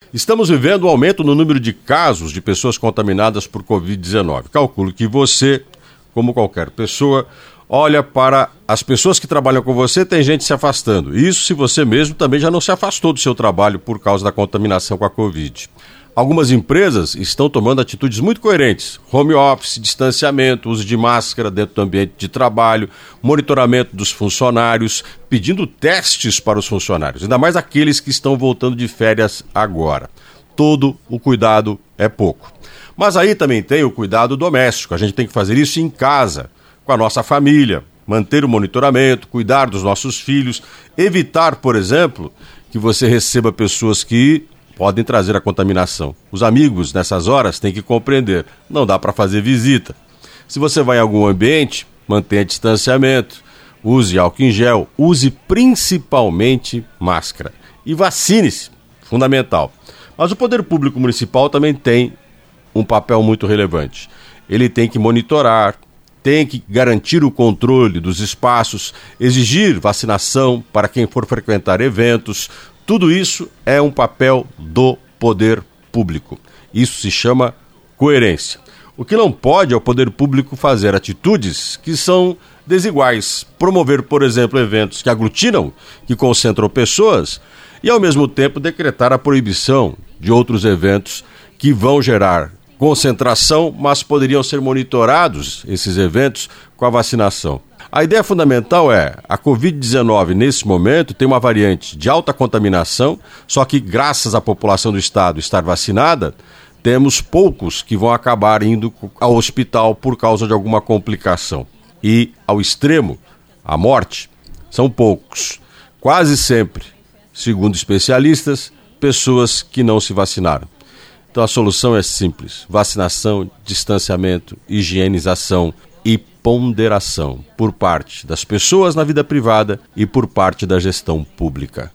Estamos vivendo um aumento no número de casos de pessoas contaminadas por Covid-19. Calculo que você, como qualquer pessoa, olha para as pessoas que trabalham com você, tem gente se afastando. Isso se você mesmo também já não se afastou do seu trabalho por causa da contaminação com a Covid. Algumas empresas estão tomando atitudes muito coerentes. Home office, distanciamento, uso de máscara dentro do ambiente de trabalho, monitoramento dos funcionários, pedindo testes para os funcionários, ainda mais aqueles que estão voltando de férias agora. Todo o cuidado é pouco. Mas aí também tem o cuidado doméstico. A gente tem que fazer isso em casa, com a nossa família, manter o monitoramento, cuidar dos nossos filhos, evitar, por exemplo, que você receba pessoas que podem trazer a contaminação. Os amigos, nessas horas, têm que compreender. Não dá para fazer visita. Se você vai em algum ambiente, mantenha distanciamento, use álcool em gel, use principalmente máscara. E vacine-se, fundamental. Mas o poder público municipal também tem um papel muito relevante. Ele tem que monitorar, tem que garantir o controle dos espaços, exigir vacinação para quem for frequentar eventos. Tudo isso é um papel do poder público. Isso se chama coerência. O que não pode é o poder público fazer atitudes que são desiguais. Promover, por exemplo, eventos que aglutinam, que concentram pessoas e, ao mesmo tempo, decretar a proibição de outros eventos que vão gerar concentração, mas poderiam ser monitorados, esses eventos, com a vacinação. A ideia fundamental é, a Covid-19 nesse momento tem uma variante de alta contaminação, só que graças à população do estado estar vacinada, temos poucos que vão acabar indo ao hospital por causa de alguma complicação. E ao extremo, a morte, são poucos. Quase sempre, segundo especialistas, pessoas que não se vacinaram. Então a solução é simples: vacinação, distanciamento, higienização e ponderação por parte das pessoas na vida privada e por parte da gestão pública.